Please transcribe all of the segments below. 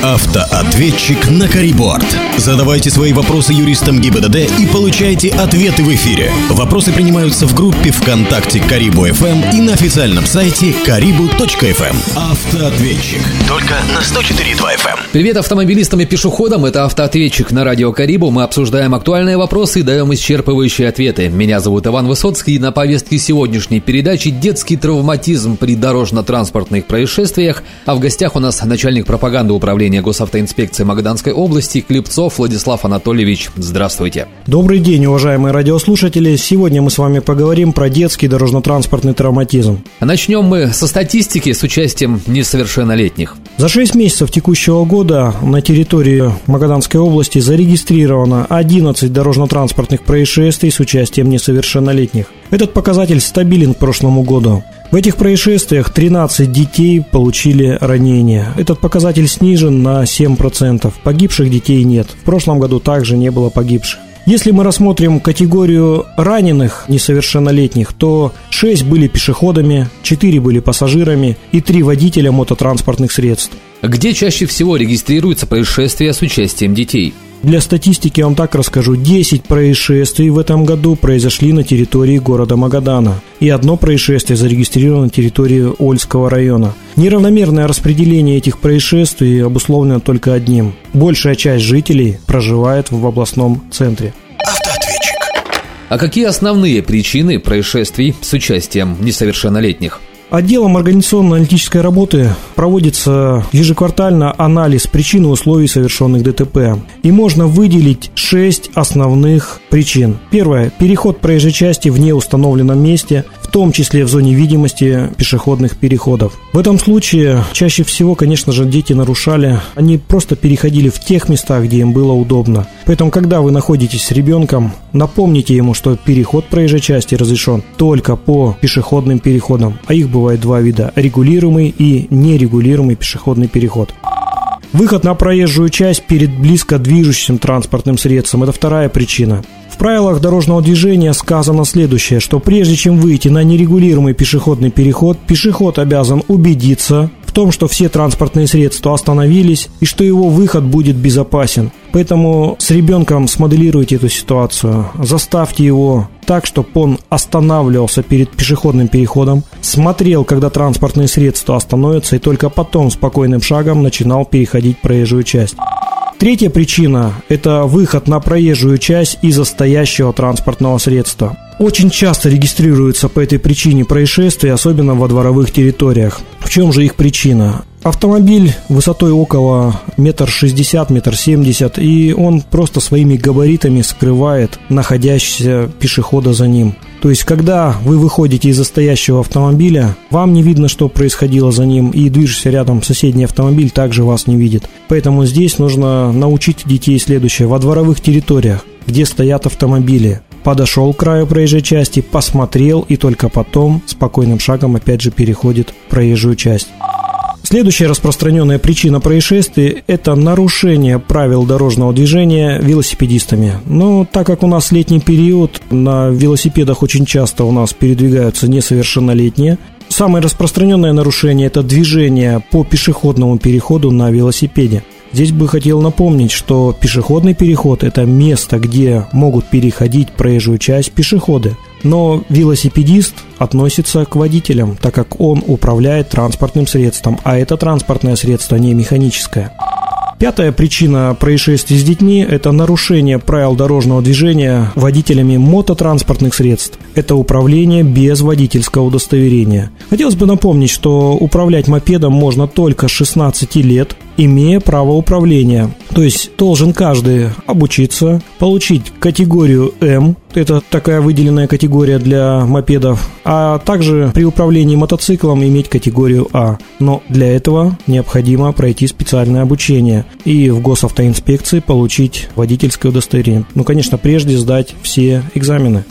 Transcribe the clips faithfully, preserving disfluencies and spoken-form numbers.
Автоответчик на Кариборд. Задавайте свои вопросы юристам ГИБДД и получайте ответы в эфире. Вопросы принимаются в группе ВКонтакте Карибу эф эм и на официальном сайте карибу точка эф эм. Автоответчик. Только на сто четыре и два эф эм. Привет автомобилистам и пешеходам. Это Автоответчик на радио Карибу. Мы обсуждаем актуальные вопросы и даем исчерпывающие ответы. Меня зовут Иван Высоцкий. На повестке сегодняшней передачи детский травматизм при дорожно-транспортных происшествиях. А в гостях у нас начальник пропаганды управления Госавтоинспекции Магаданской области Клепцов Владислав Анатольевич. Здравствуйте. Добрый день, уважаемые радиослушатели. Сегодня мы с вами поговорим про детский дорожно-транспортный травматизм. Начнем мы со статистики с участием несовершеннолетних. За шесть месяцев текущего года на территории Магаданской области зарегистрировано одиннадцать дорожно-транспортных происшествий с участием несовершеннолетних. Этот показатель стабилен к прошлому году. В этих происшествиях тринадцать детей получили ранения. Этот показатель снижен на семь процентов. Погибших детей нет. В прошлом году также не было погибших. Если мы рассмотрим категорию раненых несовершеннолетних, то шесть были пешеходами, четыре были пассажирами и три водителя мототранспортных средств. Где чаще всего регистрируются происшествия с участием детей? Для статистики я вам так расскажу. десять происшествий в этом году произошли на территории города Магадана. И одно происшествие зарегистрировано на территории Ольского района. Неравномерное распределение этих происшествий обусловлено только одним. Большая часть жителей проживает в областном центре. Автоответчик. А какие основные причины происшествий с участием несовершеннолетних? Отделом организационно-аналитической работы проводится ежеквартально анализ причин и условий совершенных ДТП. И можно выделить шесть основных причин. Первое. Переход проезжей части в неустановленном месте, в том числе в зоне видимости пешеходных переходов. В этом случае чаще всего, конечно же, дети нарушали. Они просто переходили в тех местах, где им было удобно. Поэтому, когда вы находитесь с ребенком, напомните ему, что переход проезжей части разрешен только по пешеходным переходам, а их бывает два вида – регулируемый и нерегулируемый пешеходный переход. Выход на проезжую часть перед близко движущимся транспортным средством – это вторая причина. В правилах дорожного движения сказано следующее, что прежде чем выйти на нерегулируемый пешеходный переход, пешеход обязан убедиться в том, что все транспортные средства остановились и что его выход будет безопасен. Поэтому с ребенком смоделируйте эту ситуацию, заставьте его так, чтобы он останавливался перед пешеходным переходом, смотрел, когда транспортные средства остановятся, и только потом спокойным шагом начинал переходить проезжую часть. Третья причина – это выход на проезжую часть из-за стоящего транспортного средства. Очень часто регистрируются по этой причине происшествия, особенно во дворовых территориях. В чем же их причина? Автомобиль высотой около метр шестьдесят, метр семьдесят, и он просто своими габаритами скрывает находящегося пешехода за ним. То есть, когда вы выходите из-за стоящего автомобиля, вам не видно, что происходило за ним, и движется рядом соседний автомобиль также вас не видит. Поэтому здесь нужно научить детей следующее. Во дворовых территориях, где стоят автомобили, подошел к краю проезжей части, посмотрел и только потом спокойным шагом опять же переходит проезжую часть. Следующая распространенная причина происшествий – это нарушение правил дорожного движения велосипедистами. Но так как у нас летний период, на велосипедах очень часто у нас передвигаются несовершеннолетние. Самое распространенное нарушение – это движение по пешеходному переходу на велосипеде. Здесь бы хотел напомнить, что пешеходный переход – это место, где могут переходить проезжую часть пешеходы. Но велосипедист относится к водителям, так как он управляет транспортным средством, а это транспортное средство не механическое. Пятая причина происшествий с детьми – это нарушение правил дорожного движения водителями мототранспортных средств. Это управление без водительского удостоверения. Хотелось бы напомнить, что управлять мопедом можно только с шестнадцати лет, имея право управления. То есть должен каждый обучиться, получить категорию М, это такая выделенная категория для мопедов, а также при управлении мотоциклом иметь категорию А. Но для этого необходимо пройти специальное обучение и в Госавтоинспекции получить водительское удостоверение. Ну, конечно, прежде сдать все экзамены.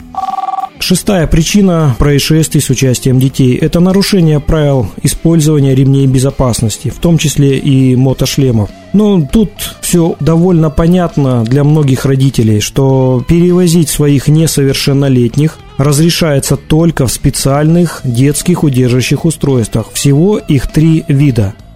Шестая причина происшествий с участием детей – это нарушение правил использования ремней безопасности, в том числе и мотошлемов. Но тут все довольно понятно для многих родителей, что перевозить своих несовершеннолетних разрешается только в специальных детских удерживающих устройствах. Всего их три вида.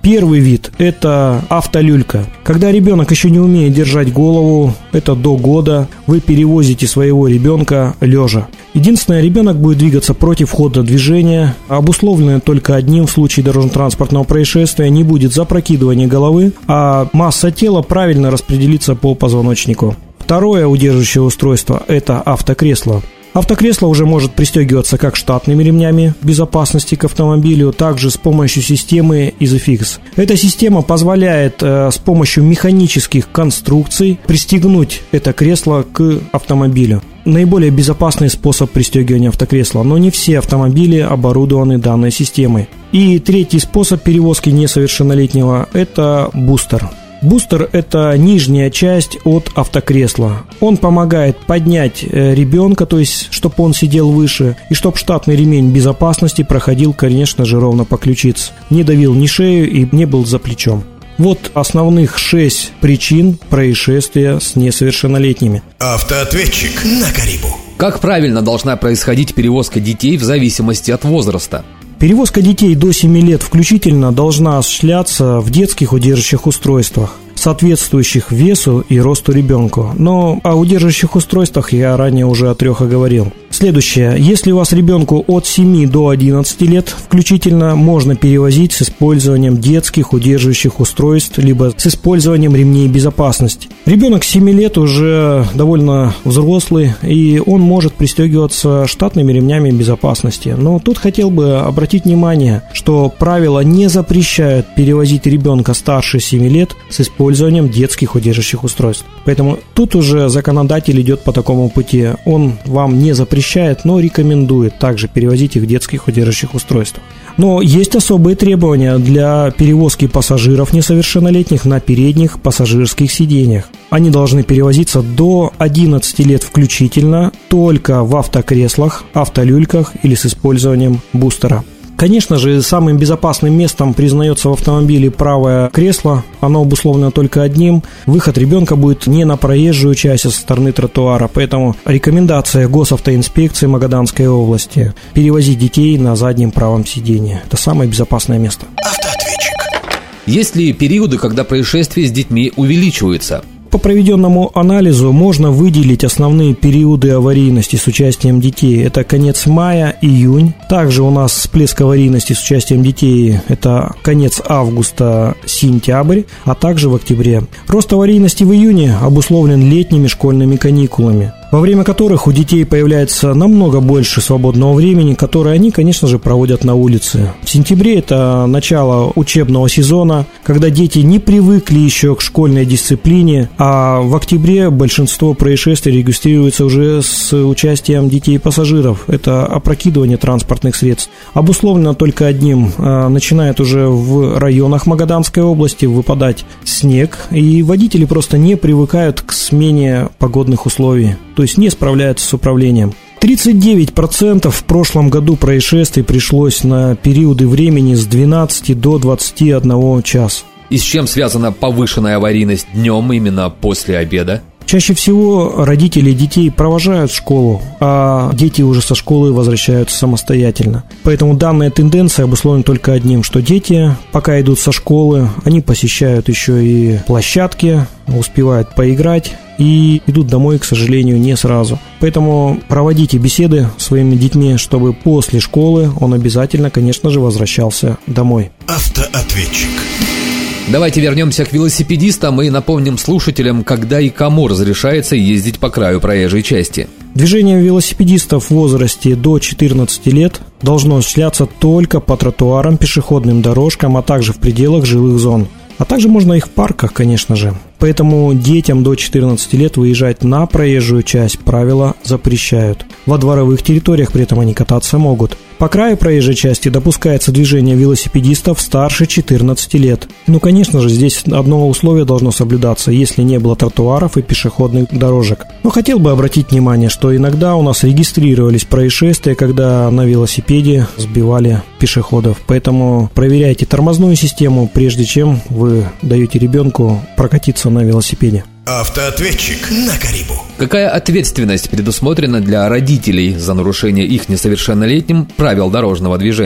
Первый вид – это автолюлька. Когда ребенок еще не умеет держать голову, это до года, вы перевозите своего ребенка лежа. Единственное, ребенок будет двигаться против хода движения, обусловленное только одним: в случае дорожно-транспортного происшествия не будет запрокидывания головы, а масса тела правильно распределится по позвоночнику. Второе удерживающее устройство – это автокресло. Автокресло уже может пристегиваться как штатными ремнями безопасности к автомобилю, также с помощью системы Isofix. Эта система позволяет э, с помощью механических конструкций пристегнуть это кресло к автомобилю. Наиболее безопасный способ пристегивания автокресла, но не все автомобили оборудованы данной системой. И третий способ перевозки несовершеннолетнего – это бустер. Бустер – это нижняя часть от автокресла. Он помогает поднять ребенка, то есть, чтобы он сидел выше, и чтобы штатный ремень безопасности проходил, конечно же, ровно по ключице, не давил ни шею и не был за плечом. Вот основных шесть причин происшествия с несовершеннолетними. Автоответчик на Карибу. Как правильно должна происходить перевозка детей в зависимости от возраста? Перевозка детей до семи лет включительно должна осуществляться в детских удерживающих устройствах, соответствующих весу и росту ребенку. Но о удерживающих устройствах я ранее уже о трех оговорил. Следующее. Если у вас ребенку от семи до одиннадцати лет включительно, можно перевозить с использованием детских удерживающих устройств, либо с использованием ремней безопасности. Ребенок семи лет уже довольно взрослый, и он может пристегиваться штатными ремнями безопасности. Но тут хотел бы обратить внимание, что правила не запрещают перевозить ребенка старше семи лет с использованием детских удерживающих устройств. Поэтому тут уже законодатель идет по такому пути. Он вам не запрещает, но рекомендует также перевозить их в детских удерживающих устройствах. Но есть особые требования для перевозки пассажиров несовершеннолетних на передних пассажирских сиденьях. Они должны перевозиться до одиннадцати лет включительно только в автокреслах, автолюльках или с использованием бустера. Конечно же, самым безопасным местом признается в автомобиле правое кресло. Оно обусловлено только одним. Выход ребенка будет не на проезжую часть, а со стороны тротуара. Поэтому рекомендация госавтоинспекции Магаданской области – перевозить детей на заднем правом сиденье. Это самое безопасное место. Автоответчик. Есть ли периоды, когда происшествия с детьми увеличиваются? По проведенному анализу можно выделить основные периоды аварийности с участием детей. Это конец мая, июнь. Также у нас всплеск аварийности с участием детей – это конец августа, сентябрь, а также в октябре. Рост аварийности в июне обусловлен летними школьными каникулами, во время которых у детей появляется намного больше свободного времени, которое они, конечно же, проводят на улице. В сентябре это начало учебного сезона, когда дети не привыкли еще к школьной дисциплине, а в октябре большинство происшествий регистрируется уже с участием детей и пассажиров. Это опрокидывание транспортных средств. Обусловлено только одним. Начинает уже в районах Магаданской области выпадать снег, и водители просто не привыкают к смене погодных условий, то есть не справляются с управлением. тридцать девять процентов в прошлом году происшествий пришлось на периоды времени с двенадцати до двадцати одного часа. И с чем связана повышенная аварийность днем, именно после обеда? Чаще всего родители детей провожают в школу, а дети уже со школы возвращаются самостоятельно. Поэтому данная тенденция обусловлена только одним, что дети, пока идут со школы, они посещают еще и площадки, успевают поиграть и идут домой, к сожалению, не сразу. Поэтому проводите беседы с своими детьми, чтобы после школы он обязательно, конечно же, возвращался домой. Автоответчик. Давайте вернемся к велосипедистам и напомним слушателям, когда и кому разрешается ездить по краю проезжей части. Движение велосипедистов в возрасте до четырнадцати лет должно осуществляться только по тротуарам, пешеходным дорожкам, а также в пределах жилых зон. А также можно их в парках, конечно же. Поэтому детям до четырнадцати лет выезжать на проезжую часть правила запрещают. Во дворовых территориях при этом они кататься могут. По краю проезжей части допускается движение велосипедистов старше четырнадцати лет. Ну, конечно же, здесь одно условие должно соблюдаться, если не было тротуаров и пешеходных дорожек. Но хотел бы обратить внимание, что иногда у нас регистрировались происшествия, когда на велосипеде сбивали пешеходов. Поэтому проверяйте тормозную систему, прежде чем вы даете ребенку прокатиться на велосипеде. Автоответчик на Карибу. Какая ответственность предусмотрена для родителей за нарушение их несовершеннолетним правил дорожного движения?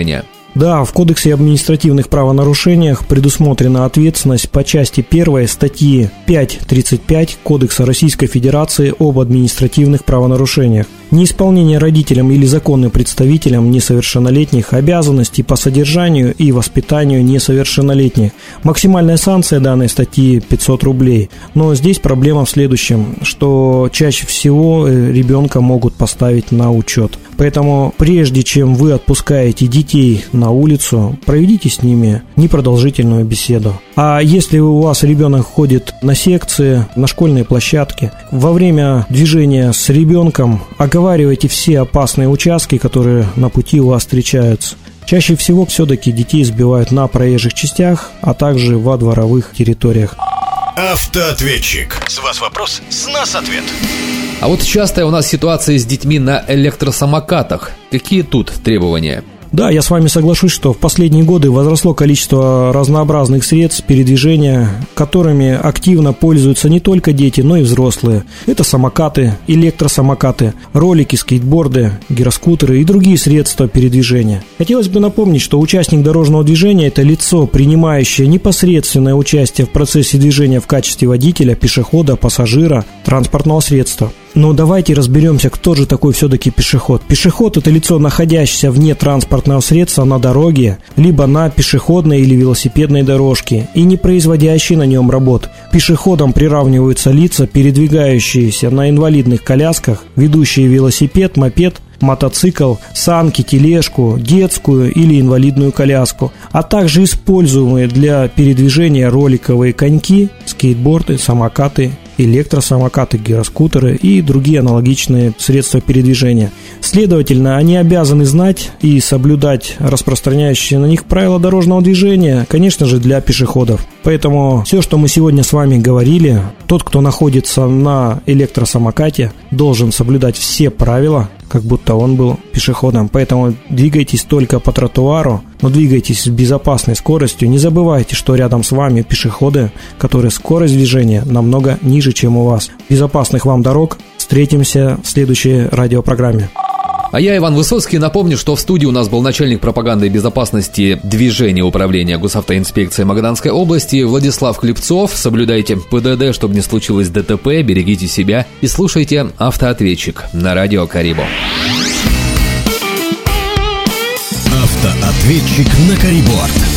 Да, в Кодексе об административных правонарушениях предусмотрена ответственность по части первой статьи пять тридцать пять Кодекса Российской Федерации об административных правонарушениях. Неисполнение родителям или законным представителям несовершеннолетних обязанностей по содержанию и воспитанию несовершеннолетних. Максимальная санкция данной статьи пятьсот рублей. Но здесь проблема в следующем, что чаще всего ребенка могут поставить на учет. Поэтому прежде чем вы отпускаете детей на улицу, проведите с ними непродолжительную беседу. А если у вас ребенок ходит на секции, на школьные площадки, во время движения с ребенком оговаривайте все опасные участки, которые на пути у вас встречаются. Чаще всего все-таки детей сбивают на проезжих частях, а также во дворовых территориях. Автоответчик. С вас вопрос, с нас ответ. А вот частая у нас ситуация с детьми на электросамокатах. Какие тут требования? Да, я с вами соглашусь, что в последние годы возросло количество разнообразных средств передвижения, которыми активно пользуются не только дети, но и взрослые. Это самокаты, электросамокаты, ролики, скейтборды, гироскутеры и другие средства передвижения. Хотелось бы напомнить, что участник дорожного движения – это лицо, принимающее непосредственное участие в процессе движения в качестве водителя, пешехода, пассажира, транспортного средства. Но давайте разберемся, кто же такой все-таки пешеход. Пешеход – это лицо, находящееся вне транспортного средства на дороге, либо на пешеходной или велосипедной дорожке и не производящий на нем работ. Пешеходам приравниваются лица, передвигающиеся на инвалидных колясках, ведущие велосипед, мопед, мотоцикл, санки, тележку, детскую или инвалидную коляску, а также используемые для передвижения роликовые коньки, скейтборды, самокаты, электросамокаты, гироскутеры и другие аналогичные средства передвижения. Следовательно, они обязаны знать и соблюдать распространяющие на них правила дорожного движения, конечно же, для пешеходов. Поэтому все, что мы сегодня с вами говорили, тот, кто находится на электросамокате, должен соблюдать все правила, как будто он был пешеходом. Поэтому двигайтесь только по тротуару, но двигайтесь с безопасной скоростью. Не забывайте, что рядом с вами пешеходы, которые скорость движения намного ниже, чем у вас. Безопасных вам дорог. Встретимся в следующей радиопрограмме. А я, Иван Высоцкий, напомню, что в студии у нас был начальник пропаганды и безопасности движения управления госавтоинспекции Магаданской области Владислав Хлебцов. Соблюдайте ПДД, чтобы не случилось ДТП, берегите себя и слушайте «Автоответчик» на радио Карибу. Автоответчик на Кариборд.